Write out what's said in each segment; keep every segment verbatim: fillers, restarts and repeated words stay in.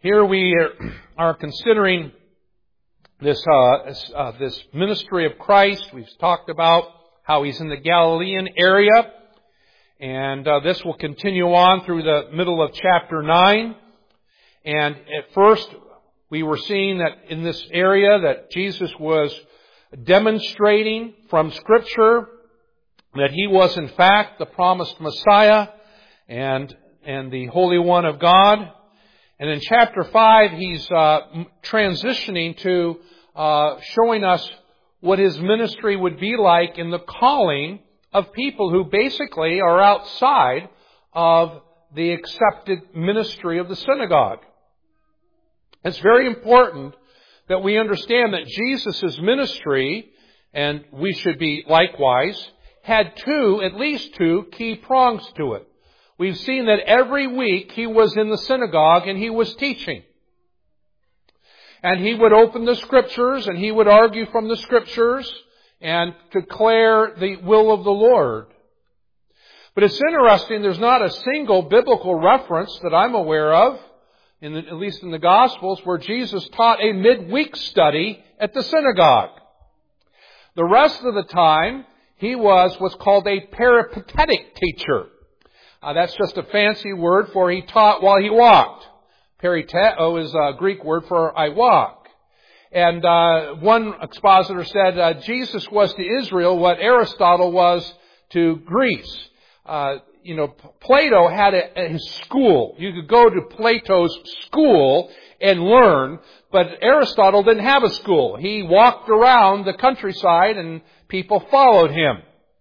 Here we are considering this uh, this, uh, this ministry of Christ. We've talked about how He's in the Galilean area. And uh, this will continue on through the middle of chapter nine. And at first, we were seeing that in this area that Jesus was demonstrating from Scripture that He was in fact the promised Messiah and and the Holy One of God. And in chapter five, He's uh, transitioning to uh, showing us what His ministry would be like in the calling of people who basically are outside of the accepted ministry of the synagogue. It's very important that we understand that Jesus' ministry, and we should be likewise, had two, at least two, key prongs to it. We've seen that every week He was in the synagogue and He was teaching. And He would open the Scriptures and He would argue from the Scriptures and declare the will of the Lord. But it's interesting, there's not a single biblical reference that I'm aware of, in the, at least in the Gospels, where Jesus taught a midweek study at the synagogue. The rest of the time, He was what's called a peripatetic teacher. Uh, that's just a fancy word for He taught while He walked. Periteo is a Greek word for I walk. And uh, one expositor said uh, Jesus was to Israel what Aristotle was to Greece. Uh, you know, Plato had a, a school. You could go to Plato's school and learn, but Aristotle didn't have a school. He walked around the countryside and people followed him.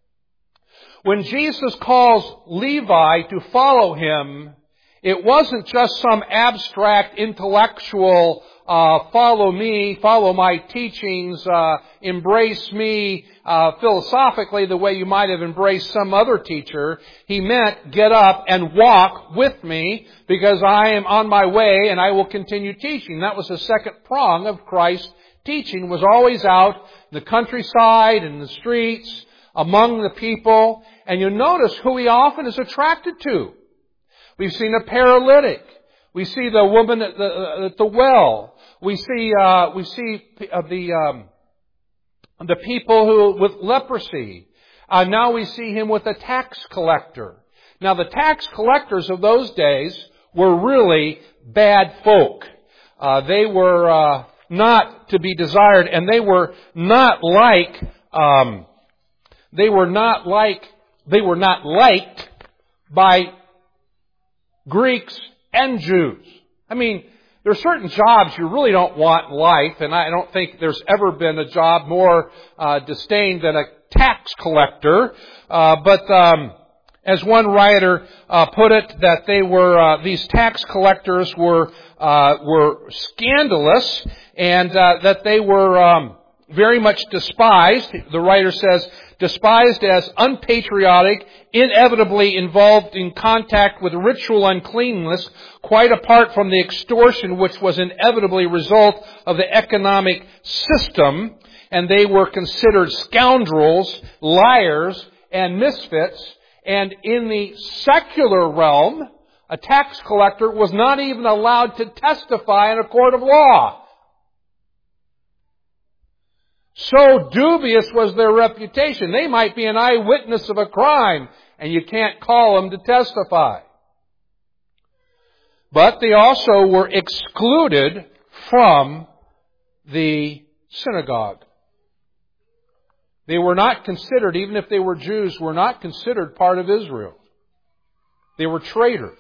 When Jesus calls Levi to follow Him, it wasn't just some abstract intellectual, uh, follow me, follow my teachings, uh, embrace me, uh, philosophically the way you might have embraced some other teacher. He meant get up and walk with me because I am on my way and I will continue teaching. That was the second prong of Christ's teaching, was always out in the countryside and the streets, among the people. And you notice who He often is attracted to. We've seen a paralytic. We see the woman at the, at the well. We see uh, we see uh, the um, the people who with leprosy. Uh, now we see Him with a tax collector. Now the tax collectors of those days were really bad folk. Uh, they were uh, not to be desired, and they were not like um, they were not like they were not liked by Greeks and Jews. I mean, there are certain jobs you really don't want in life, and I don't think there's ever been a job more uh, disdained than a tax collector. Uh, but um, as one writer uh, put it, that they were uh, these tax collectors were uh, were scandalous, and uh, that they were um, very much despised. The writer says, despised as unpatriotic, inevitably involved in contact with ritual uncleanness, quite apart from the extortion which was inevitably a result of the economic system. And they were considered scoundrels, liars, and misfits. And in the secular realm, a tax collector was not even allowed to testify in a court of law. So dubious was their reputation. They might be an eyewitness of a crime, and you can't call them to testify. But they also were excluded from the synagogue. They were not considered, even if they were Jews, were not considered part of Israel. They were traitors.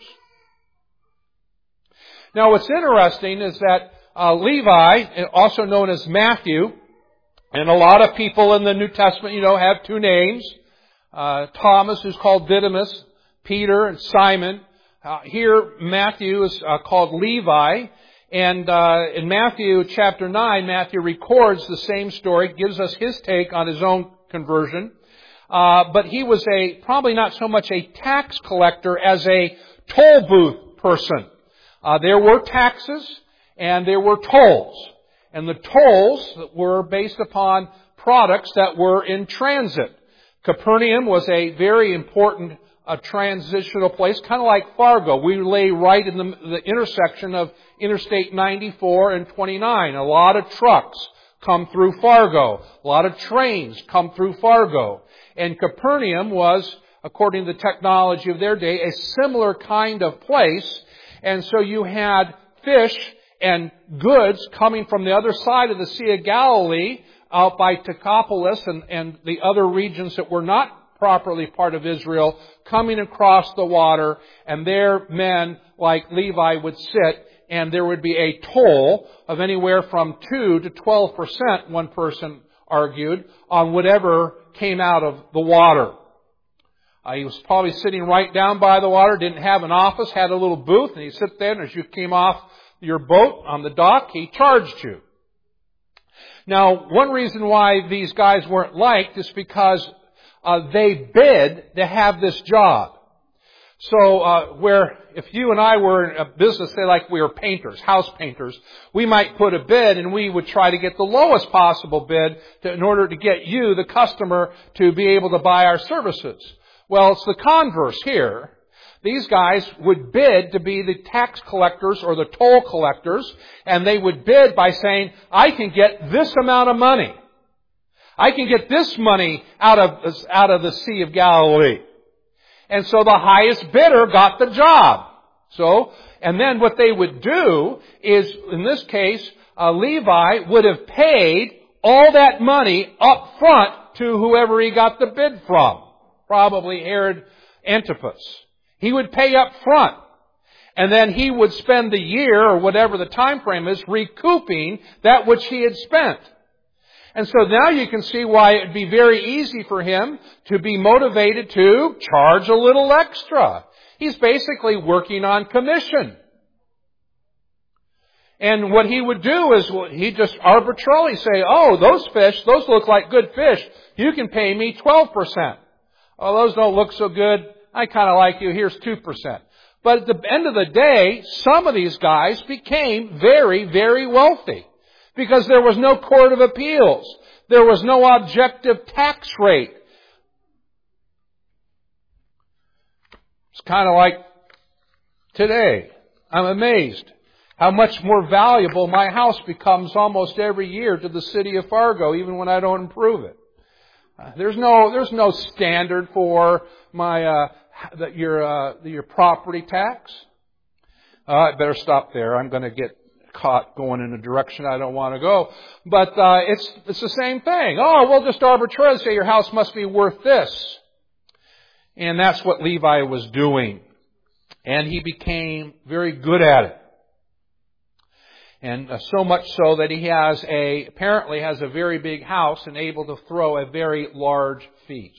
Now what's interesting is that uh, Levi, also known as Matthew, and a lot of people in the New Testament, you know, have two names. Uh, Thomas, who's called Didymus, Peter and Simon. Uh, here, Matthew is uh, called Levi. And uh, in Matthew chapter nine, Matthew records the same story, gives us his take on his own conversion. Uh, but he was a probably not so much a tax collector as a toll booth person. Uh, there were taxes and there were tolls. And the tolls were based upon products that were in transit. Capernaum was a very important a transitional place, kind of like Fargo. We lay right in the, the intersection of Interstate ninety-four and twenty-nine. A lot of trucks come through Fargo. A lot of trains come through Fargo. And Capernaum was, according to the technology of their day, a similar kind of place. And so you had fish and goods coming from the other side of the Sea of Galilee, out by Decapolis and, and the other regions that were not properly part of Israel, coming across the water, and there men like Levi would sit, and there would be a toll of anywhere from two to twelve percent, one person argued, on whatever came out of the water. Uh, he was probably sitting right down by the water, didn't have an office, had a little booth, and he'd sit there, and as you came off your boat on the dock, he charged you. Now, one reason why these guys weren't liked is because uh, they bid to have this job. So, uh, where if you and I were in a business, say like we were painters, house painters, we might put a bid and we would try to get the lowest possible bid to, in order to get you, the customer, to be able to buy our services. Well, it's the converse here. These guys would bid to be the tax collectors or the toll collectors, and they would bid by saying, I can get this amount of money. I can get this money out of, out of the Sea of Galilee. And so the highest bidder got the job. So, and then what they would do is, in this case, uh, Levi would have paid all that money up front to whoever he got the bid from. Probably Herod Antipas. He would pay up front. And then he would spend the year, or whatever the time frame is, recouping that which he had spent. And so now you can see why it would be very easy for him to be motivated to charge a little extra. He's basically working on commission. And what he would do is he'd just arbitrarily say, oh, those fish, those look like good fish. You can pay me twelve percent. Oh, those don't look so good. I kind of like you. Here's two percent. But at the end of the day, some of these guys became very, very wealthy. Because there was no court of appeals. There was no objective tax rate. It's kind of like today. I'm amazed how much more valuable my house becomes almost every year to the city of Fargo, even when I don't improve it. Uh, there's no, there's no standard for my, uh, the, your, uh, your property tax. Uh, I better stop there. I'm going to get caught going in a direction I don't want to go. But, uh, it's, it's the same thing. Oh, we'll just arbitrarily say your house must be worth this. And that's what Levi was doing. And he became very good at it. And uh, so much so that he has a, apparently has a very big house and able to throw a very large feast.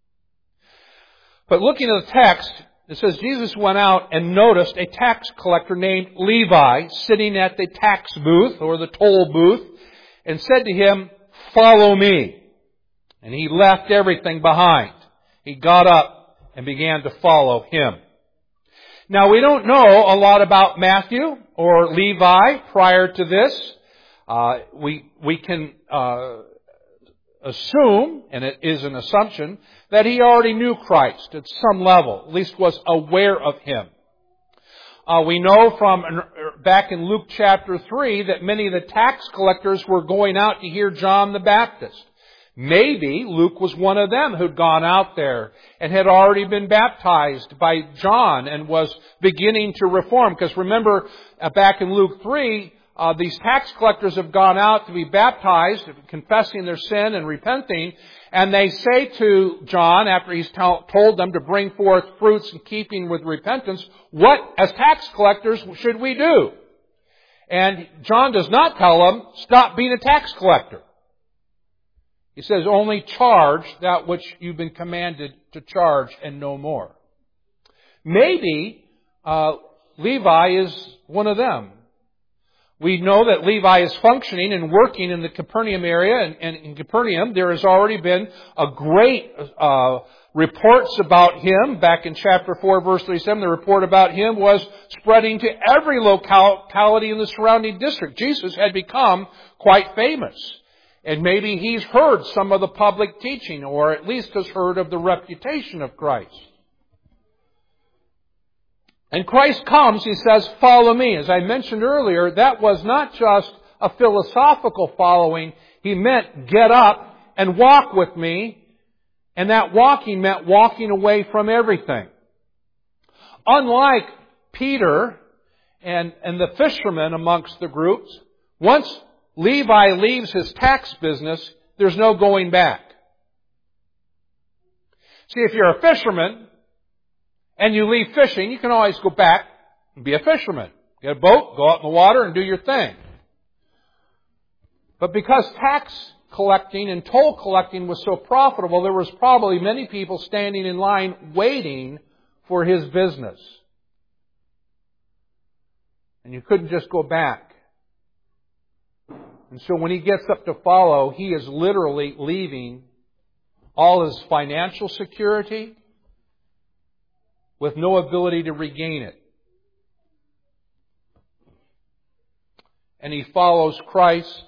But looking at the text, it says Jesus went out and noticed a tax collector named Levi sitting at the tax booth or the toll booth and said to him, follow me. And he left everything behind. He got up and began to follow him. Now, we don't know a lot about Matthew or Levi prior to this. Uh, we we can uh, assume, and it is an assumption, that he already knew Christ at some level, at least was aware of Him. Uh, we know from back in Luke chapter three that many of the tax collectors were going out to hear John the Baptist. Maybe Luke was one of them who'd gone out there and had already been baptized by John and was beginning to reform. Because remember, uh, back in Luke three, uh, these tax collectors have gone out to be baptized, confessing their sin and repenting. And they say to John, after he's t- told them to bring forth fruits in keeping with repentance, what, as tax collectors, should we do? And John does not tell them, stop being a tax collector. He says, only charge that which you've been commanded to charge and no more. Maybe uh, Levi is one of them. We know that Levi is functioning and working in the Capernaum area, and, and in Capernaum there has already been a great uh, reports about him. Back in chapter four, verse thirty-seven, the report about him was spreading to every locality in the surrounding district. Jesus had become quite famous. And maybe he's heard some of the public teaching, or at least has heard of the reputation of Christ. And Christ comes, He says, follow me. As I mentioned earlier, that was not just a philosophical following. He meant get up and walk with me. And that walking meant walking away from everything. Unlike Peter and, and the fishermen amongst the groups, once Levi leaves his tax business, there's no going back. See, if you're a fisherman and you leave fishing, you can always go back and be a fisherman. Get a boat, go out in the water and do your thing. But because tax collecting and toll collecting was so profitable, there was probably many people standing in line waiting for his business. And you couldn't just go back. And so when he gets up to follow, he is literally leaving all his financial security with no ability to regain it. And he follows Christ.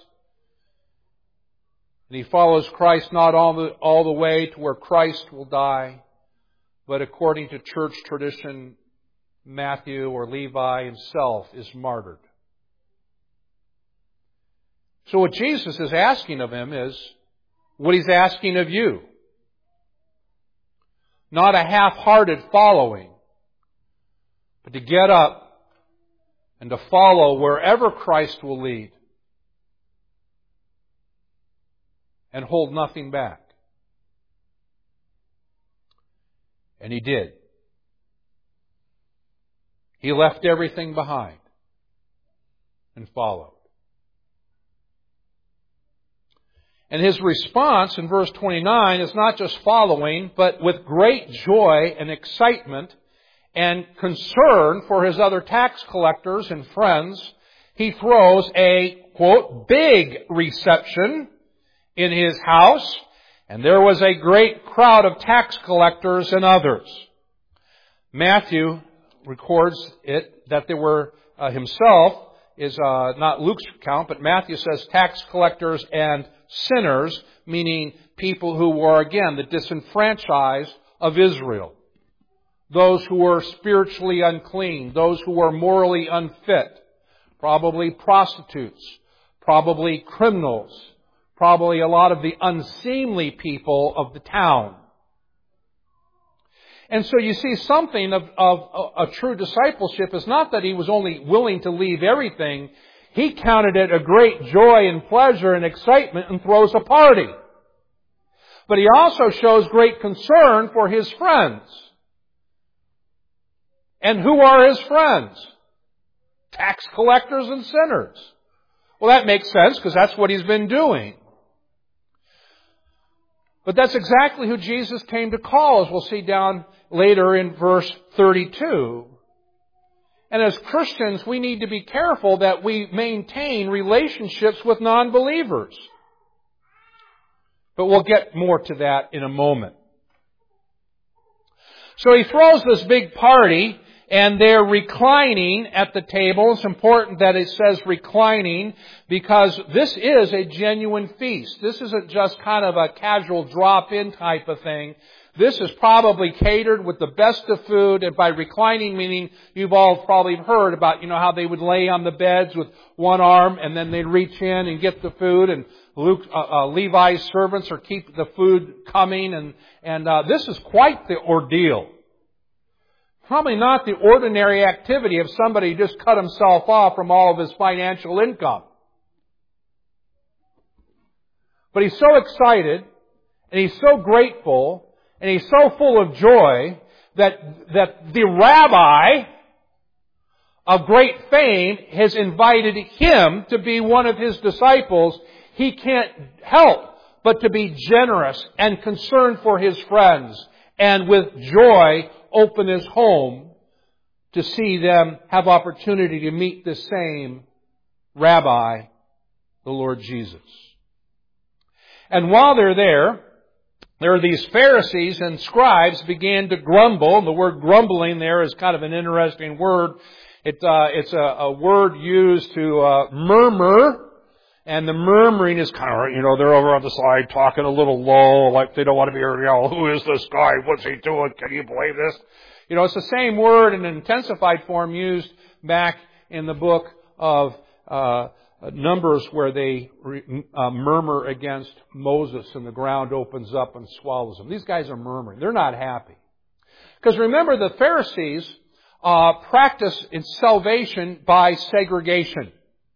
And he follows Christ not all the, all the way to where Christ will die, but according to church tradition, Matthew or Levi himself is martyred. So what Jesus is asking of him is what He's asking of you. Not a half-hearted following, but to get up and to follow wherever Christ will lead and hold nothing back. And he did. He left everything behind and followed. And his response in verse twenty-nine is not just following, but with great joy and excitement and concern for his other tax collectors and friends, he throws a, quote, big reception in his house, and there was a great crowd of tax collectors and others. Matthew records it that there were uh, himself is uh, not Luke's account, but Matthew says tax collectors and sinners, meaning people who were, again, the disenfranchised of Israel. Those who were spiritually unclean, those who were morally unfit, probably prostitutes, probably criminals, probably a lot of the unseemly people of the town. And so you see something of, of a, a true discipleship is not that he was only willing to leave everything. He counted it a great joy and pleasure and excitement and throws a party. But he also shows great concern for his friends. And who are his friends? Tax collectors and sinners. Well, that makes sense because that's what he's been doing. But that's exactly who Jesus came to call, as we'll see down later in verse thirty-two. And as Christians, we need to be careful that we maintain relationships with non-believers. But we'll get more to that in a moment. So he throws this big party, and they're reclining at the table. It's important that it says reclining because this is a genuine feast. This isn't just kind of a casual drop-in type of thing. This is probably catered with the best of food, and by reclining meaning you've all probably heard about, you know, how they would lay on the beds with one arm and then they'd reach in and get the food, and Luke, uh, uh, Levi's servants are keep the food coming, and, and uh, this is quite the ordeal. Probably not the ordinary activity of somebody who just cut himself off from all of his financial income. But he's so excited, and he's so grateful, and he's so full of joy that, that the rabbi of great fame has invited him to be one of his disciples. He can't help but to be generous and concerned for his friends, and with joy open his home to see them have opportunity to meet the same rabbi, the Lord Jesus. And while they're there, there are these Pharisees and scribes began to grumble. And the word grumbling there is kind of an interesting word. It, uh, it's a, a word used to uh, murmur. And the murmuring is kind of, you know, they're over on the side talking a little low, like they don't want to be heard, you know, who is this guy? What's he doing? Can you believe this? You know, it's the same word in an intensified form used back in the book of uh, Numbers where they uh, murmur against Moses and the ground opens up and swallows them. These guys are murmuring. They're not happy. Because remember, the Pharisees uh, practice in salvation by segregation.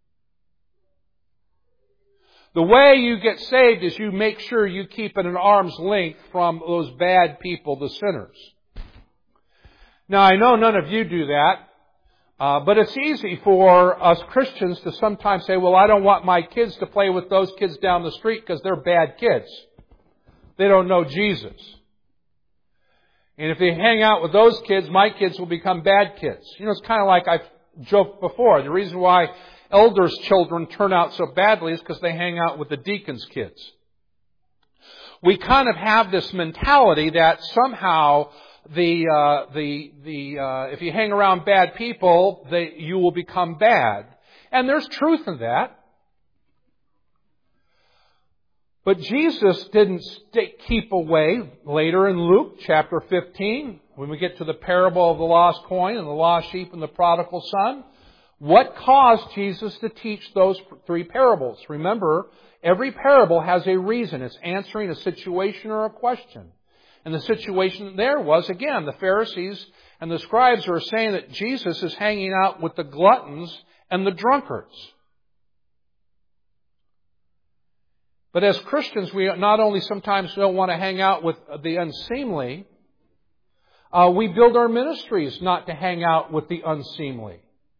The way you get saved is you make sure you keep at an arm's length from those bad people, the sinners. Now, I know none of you do that, uh, but it's easy for us Christians to sometimes say, well, I don't want my kids to play with those kids down the street because they're bad kids. They don't know Jesus. And if they hang out with those kids, my kids will become bad kids. You know, it's kind of like I've joked before. The reason why elders' children turn out so badly is because they hang out with the deacons' kids. We kind of have this mentality that somehow the uh, the the uh, if you hang around bad people, they, you will become bad, and there's truth in that. But Jesus didn't stay, keep away. Later in Luke chapter fifteen, when we get to the parable of the lost coin and the lost sheep and the prodigal son, what caused Jesus to teach those three parables? Remember, every parable has a reason. It's answering a situation or a question. And the situation there was, again, the Pharisees and the scribes are saying that Jesus is hanging out with the gluttons and the drunkards. But as Christians, we not only sometimes don't want to hang out with the unseemly, uh, we build our ministries not to hang out with the unseemly.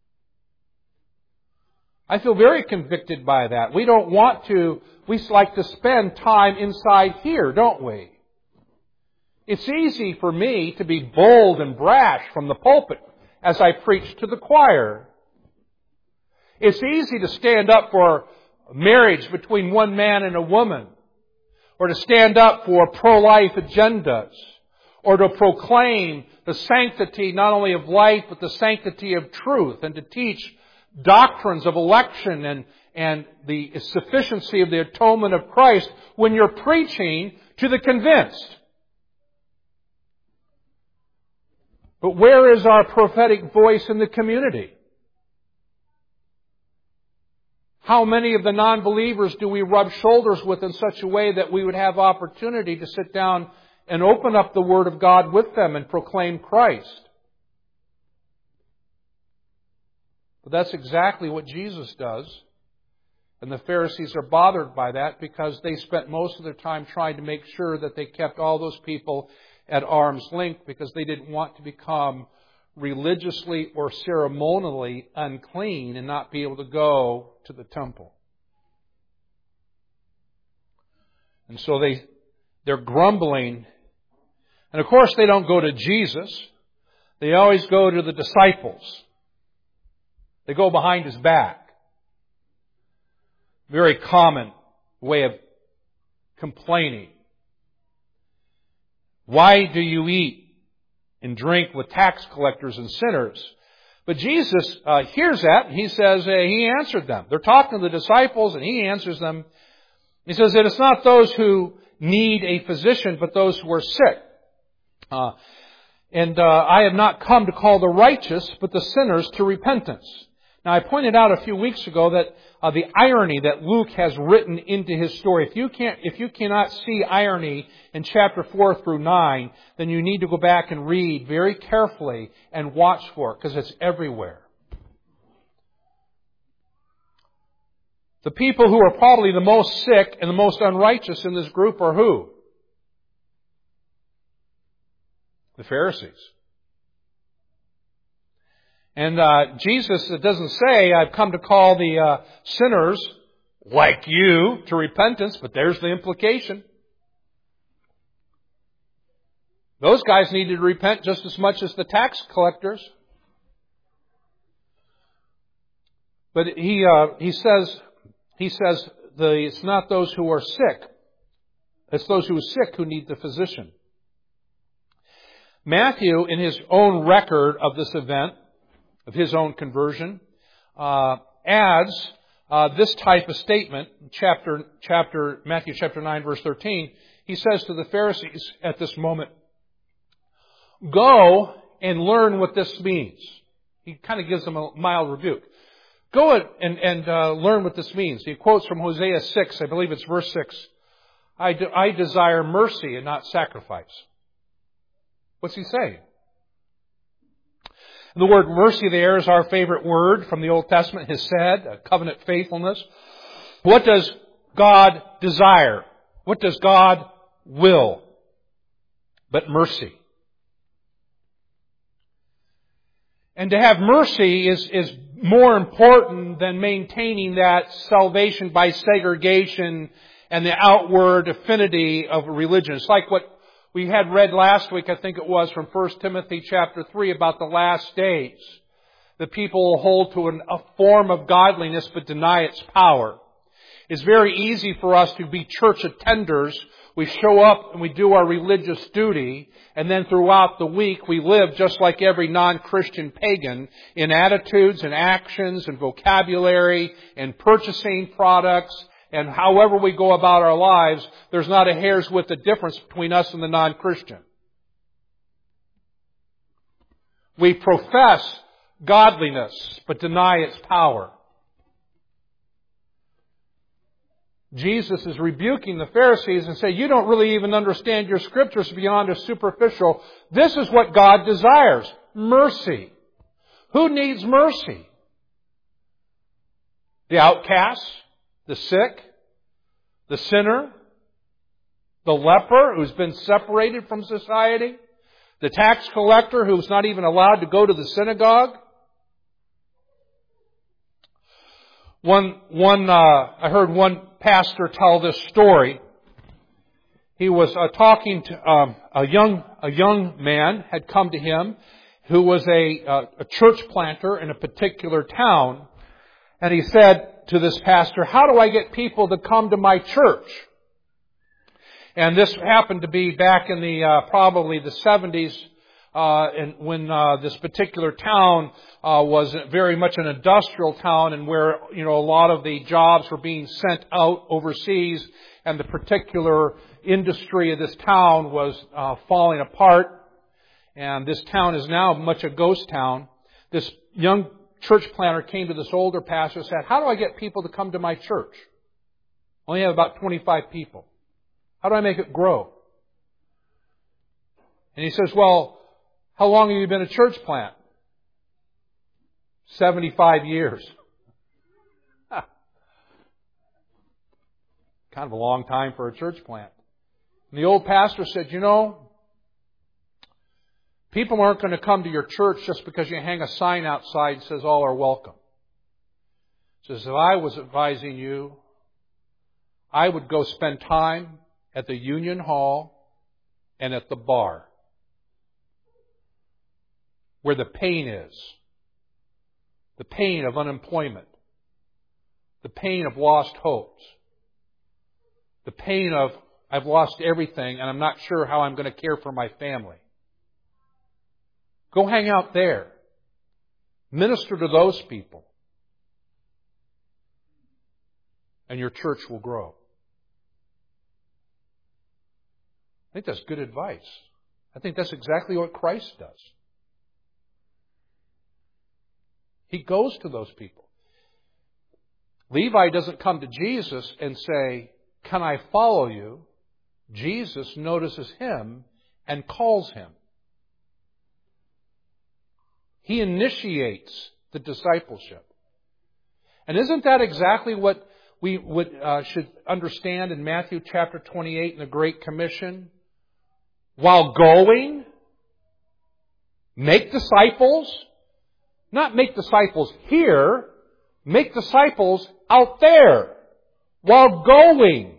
I feel very convicted by that. We don't want to, we like to spend time inside here, don't we? It's easy for me to be bold and brash from the pulpit as I preach to the choir. It's easy to stand up for marriage between one man and a woman, or to stand up for pro-life agendas, or to proclaim the sanctity not only of life but the sanctity of truth, and to teach doctrines of election and, and the sufficiency of the atonement of Christ when you're preaching to the convinced. But where is our prophetic voice in the community? How many of the non-believers do we rub shoulders with in such a way that we would have opportunity to sit down and open up the Word of God with them and proclaim Christ? But that's exactly what Jesus does. And the Pharisees are bothered by that because they spent most of their time trying to make sure that they kept all those people at arm's length because they didn't want to become religiously or ceremonially unclean and not be able to go to the temple. And so they, they're grumbling. And of course they don't go to Jesus. They always go to the disciples. They go behind his back. Very common way of complaining. Why do you eat and drink with tax collectors and sinners? But Jesus uh, hears that, and he says, uh, he answered them. They're talking to the disciples, and he answers them. He says that it's not those who need a physician, but those who are sick. Uh, and uh, I have not come to call the righteous, but the sinners to repentance. Now, I pointed out a few weeks ago that uh, the irony that Luke has written into his story. If you can't, if you cannot see irony in chapter four through nine, then you need to go back and read very carefully and watch for it, because it's everywhere. The people who are probably the most sick and the most unrighteous in this group are who? The Pharisees. And uh, Jesus, it doesn't say, I've come to call the uh, sinners like you to repentance, but there's the implication. Those guys needed to repent just as much as the tax collectors. But he uh, he says he says the it's not those who are sick, it's those who are sick who need the physician. Matthew, in his own record of this event, of his own conversion, uh, adds uh, this type of statement. Chapter chapter Matthew chapter nine verse thirteen. He says to the Pharisees at this moment, "Go and learn what this means. He kind of gives them a mild rebuke. Go and, and uh, learn what this means. He quotes from Hosea six, I believe it's verse six. I, de- I desire mercy and not sacrifice. What's he saying? The word mercy there is our favorite word from the Old Testament, hesed, a covenant faithfulness. What does God desire? What does God will? But mercy. And to have mercy is, is more important than maintaining that salvation by segregation and the outward affinity of religion. It's like what we had read last week, I think it was, from First Timothy chapter three about the last days. The people will hold to an, a form of godliness but deny its power. It's very easy for us to be church attenders. We show up and we do our religious duty, and then throughout the week we live just like every non-Christian pagan in attitudes and actions and vocabulary and purchasing products, and however we go about our lives, there's not a hair's width of difference between us and the non-Christian. We profess godliness but deny its power. Jesus is rebuking the Pharisees and saying, you don't really even understand your scriptures beyond a superficial. This is what God desires. Mercy. Who needs mercy? The outcast, the sick, the sinner, the leper who's been separated from society, the tax collector who's not even allowed to go to the synagogue. One, one, uh, I heard one pastor tell this story. He was uh, talking to um, a young, a young man had come to him who was a, uh, a church planter in a particular town, and he said to this pastor, "How do I get people to come to my church?" And this happened to be back in the uh, probably the seventies. Uh, and when uh, this particular town uh, was very much an industrial town, and where you know a lot of the jobs were being sent out overseas, and the particular industry of this town was uh, falling apart, and this town is now much a ghost town. This young church planter came to this older pastor and said, "How do I get people to come to my church? I only have about twenty-five people. How do I make it grow?" And he says, "Well, how long have you been a church plant?" seventy-five years. Kind of a long time for a church plant. And the old pastor said, "You know, people aren't going to come to your church just because you hang a sign outside that says all are welcome." He says, "If I was advising you, I would go spend time at the Union Hall and at the bar, where the pain is. The pain of unemployment. The pain of lost hopes. The pain of, I've lost everything and I'm not sure how I'm going to care for my family. Go hang out there. Minister to those people. And your church will grow." I think that's good advice. I think that's exactly what Christ does. He goes to those people. Levi doesn't come to Jesus and say, "Can I follow you?" Jesus notices him and calls him. He initiates the discipleship. And isn't that exactly what we would uh, should understand in Matthew chapter twenty-eight in the Great Commission? While going, make disciples. Not make disciples here, make disciples out there. While going.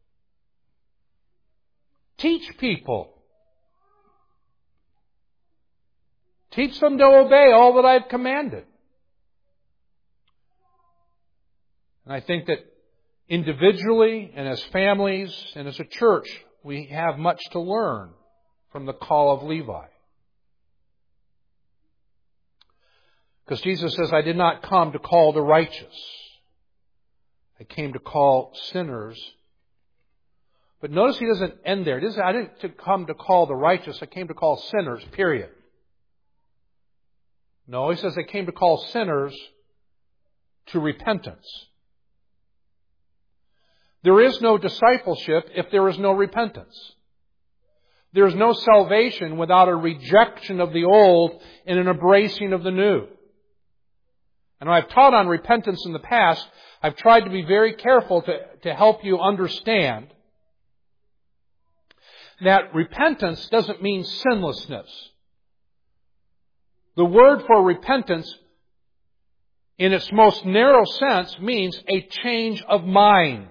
Teach people. Teach them to obey all that I've commanded. And I think that individually and as families and as a church, we have much to learn from the call of Levi. Because Jesus says, "I did not come to call the righteous. I came to call sinners." But notice he doesn't end there. He doesn't, "I didn't come to call the righteous. I came to call sinners," period. No, he says they came to call sinners to repentance. There is no discipleship if there is no repentance. There is no salvation without a rejection of the old and an embracing of the new. And when I've taught on repentance in the past, I've tried to be very careful to, to help you understand that repentance doesn't mean sinlessness. The word for repentance, in its most narrow sense, means a change of mind.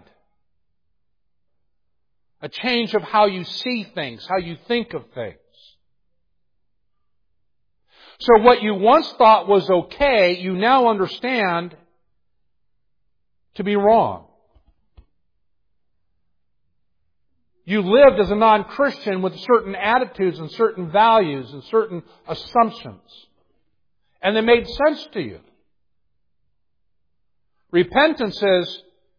A change of how you see things, how you think of things. So what you once thought was okay, you now understand to be wrong. You lived as a non-Christian with certain attitudes and certain values and certain assumptions. And they made sense to you. Repentance is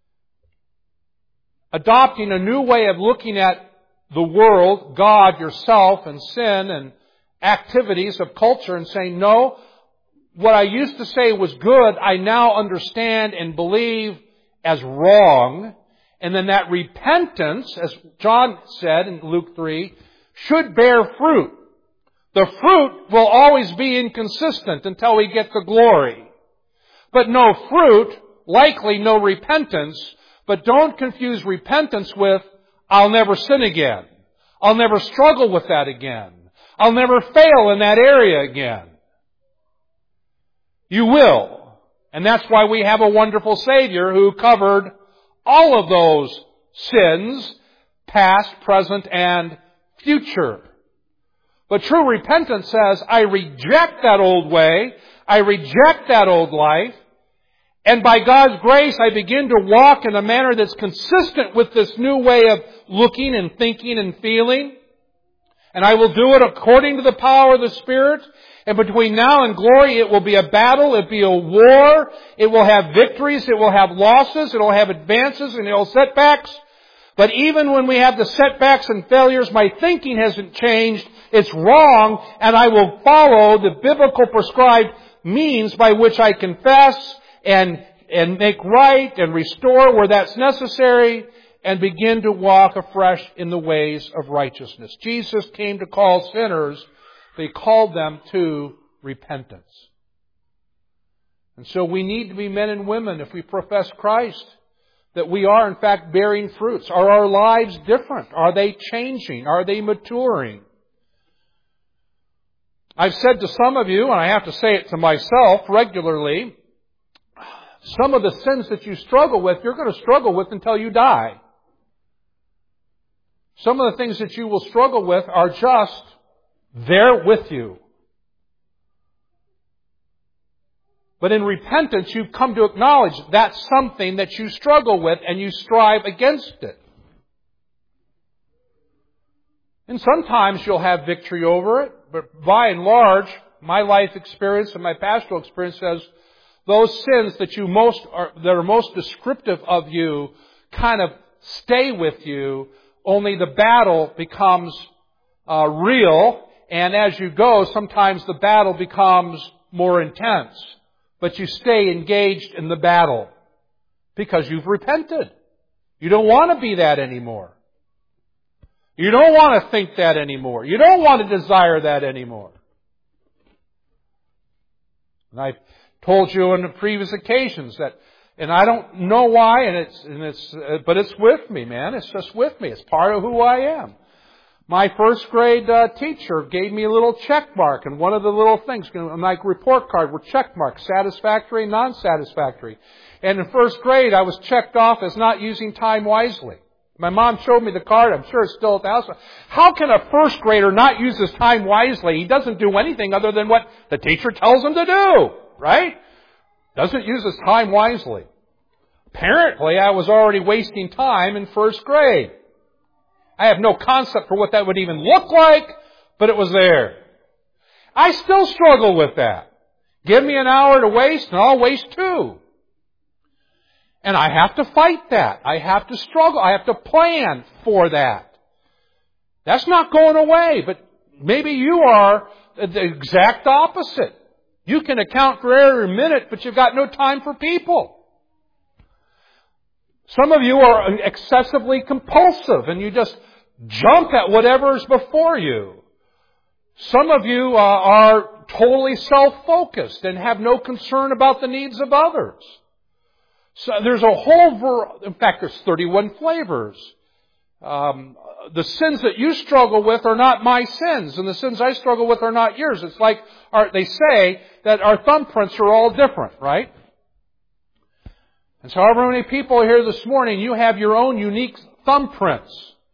adopting a new way of looking at the world, God, yourself, and sin, and activities of culture, and saying, no, what I used to say was good, I now understand and believe as wrong. And then that repentance, as John said in Luke three, should bear fruit. The fruit will always be inconsistent until we get the glory. But no fruit, likely no repentance. But don't confuse repentance with, I'll never sin again. I'll never struggle with that again. I'll never fail in that area again. You will. And that's why we have a wonderful Savior who covered all of those sins, past, present, and future. But true repentance says, I reject that old way. I reject that old life. And by God's grace, I begin to walk in a manner that's consistent with this new way of looking and thinking and feeling. And I will do it according to the power of the Spirit. And between now and glory, it will be a battle, it will be a war. It will have victories, it will have losses, it will have advances, and it will have setbacks. But even when we have the setbacks and failures, my thinking hasn't changed. It's wrong, and I will follow the biblical prescribed means by which I confess and, and make right and restore where that's necessary and begin to walk afresh in the ways of righteousness. Jesus came to call sinners. They called them to repentance. And so we need to be men and women, if we profess Christ, that we are in fact bearing fruits. Are our lives different? Are they changing? Are they maturing? I've said to some of you, and I have to say it to myself regularly, some of the sins that you struggle with, you're going to struggle with until you die. Some of the things that you will struggle with are just there with you. But in repentance, you've come to acknowledge that's something that you struggle with and you strive against it. And sometimes you'll have victory over it, but by and large, my life experience and my pastoral experience says those sins that you most are, that are most descriptive of you kind of stay with you, only the battle becomes uh, real. And as you go, sometimes the battle becomes more intense. But you stay engaged in the battle because you've repented. You don't want to be that anymore. You don't want to think that anymore. You don't want to desire that anymore. And I've told you on the previous occasions that, and I don't know why, and it's, and it's, uh, but it's with me, man. It's just with me. It's part of who I am. My first grade uh, teacher gave me a little check mark, and one of the little things on my report card were check marks, satisfactory and non-satisfactory. And in first grade, I was checked off as not using time wisely. My mom showed me the card. I'm sure it's still at the house. How can a first grader not use his time wisely? He doesn't do anything other than what the teacher tells him to do, right? Doesn't use his time wisely. Apparently, I was already wasting time in first grade. I have no concept for what that would even look like, but it was there. I still struggle with that. Give me an hour to waste and I'll waste two. And I have to fight that. I have to struggle. I have to plan for that. That's not going away, but maybe you are the exact opposite. You can account for every minute, but you've got no time for people. Some of you are excessively compulsive and you just jump at whatever is before you. Some of you uh, are totally self-focused and have no concern about the needs of others. So there's a whole, ver- in fact, there's thirty-one flavors. Um, the sins that you struggle with are not my sins, and the sins I struggle with are not yours. It's like our, they say that our thumbprints are all different, right? And so however many people are here this morning, you have your own unique thumbprints.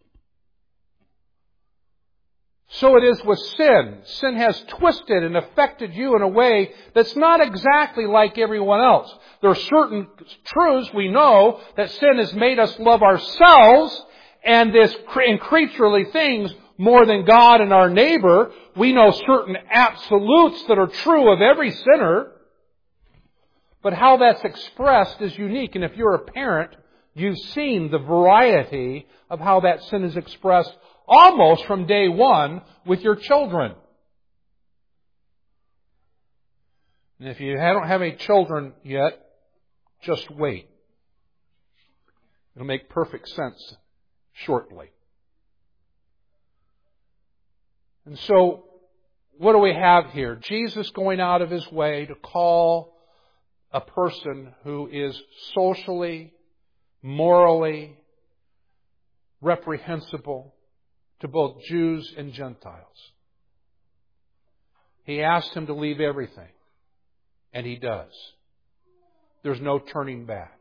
So it is with sin. Sin has twisted and affected you in a way that's not exactly like everyone else. There are certain truths we know that sin has made us love ourselves and this and creaturely things more than God and our neighbor. We know certain absolutes that are true of every sinner. But how that's expressed is unique. And if you're a parent, you've seen the variety of how that sin is expressed almost from day one with your children. And if you don't have any children yet, just wait. It'll make perfect sense shortly. And so, what do we have here? Jesus going out of His way to call a person who is socially, morally reprehensible to both Jews and Gentiles. He asked him to leave everything, and he does. There's no turning back.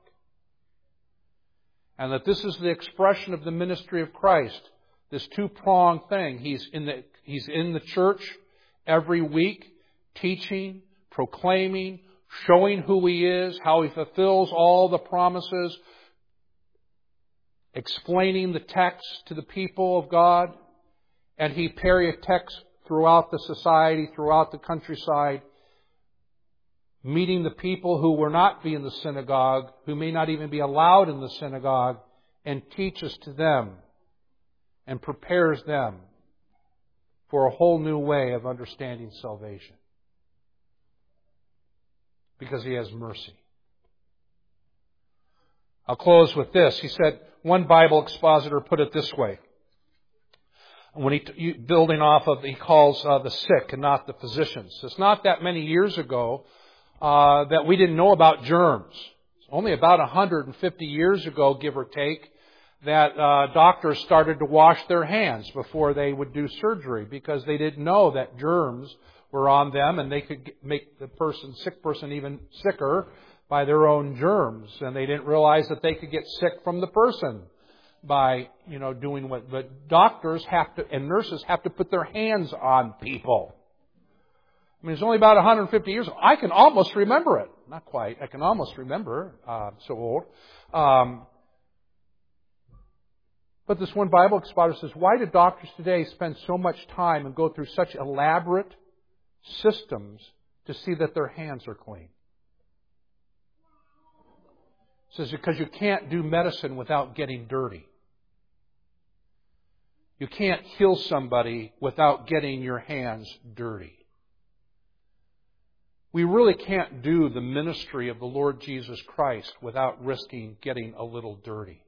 And that this is the expression of the ministry of Christ, this two-pronged thing. He's in the, he's in the church every week, teaching, proclaiming, showing who He is, how He fulfills all the promises, explaining the text to the people of God, and He periatexts throughout the society, throughout the countryside, meeting the people who will not be in the synagogue, who may not even be allowed in the synagogue, and teaches to them and prepares them for a whole new way of understanding salvation. Because He has mercy. I'll close with this. He said, one Bible expositor put it this way. When he, building off of, he calls uh, the sick and not the physicians. It's not that many years ago uh, that we didn't know about germs. It's only about one hundred fifty years ago, give or take, that uh, doctors started to wash their hands before they would do surgery because they didn't know that germs were on them and they could make the person, sick person even sicker by their own germs. And they didn't realize that they could get sick from the person by, you know, doing what, but doctors have to, and nurses have to put their hands on people. I mean, it's only about one hundred fifty years. I can almost remember it. Not quite. I can almost remember. Uh, so old. Um, but this one Bible expositor says, why do doctors today spend so much time and go through such elaborate systems to see that their hands are clean? It says because you can't do medicine without getting dirty. You can't heal somebody without getting your hands dirty. We really can't do the ministry of the Lord Jesus Christ without risking getting a little dirty.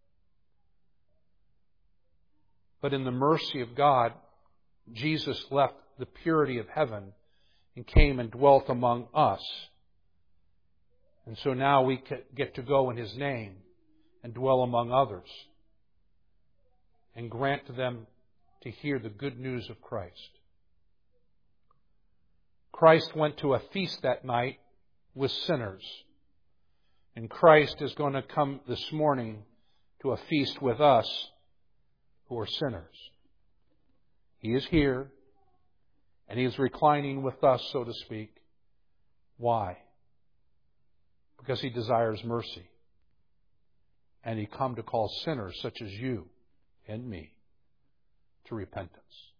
But in the mercy of God, Jesus left the purity of heaven and came and dwelt among us. And so now we get to go in His name and dwell among others and grant to them to hear the good news of Christ. Christ went to a feast that night with sinners. And Christ is going to come this morning to a feast with us who are sinners. He is here, and He is reclining with us, so to speak. Why? Because He desires mercy. And He come to call sinners such as you and me to repentance.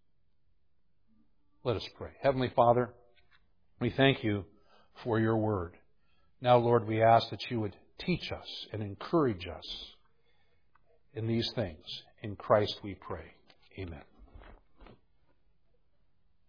Let us pray. Heavenly Father, we thank You for Your word. Now, Lord, we ask that You would teach us and encourage us in these things. In Christ we pray. Amen.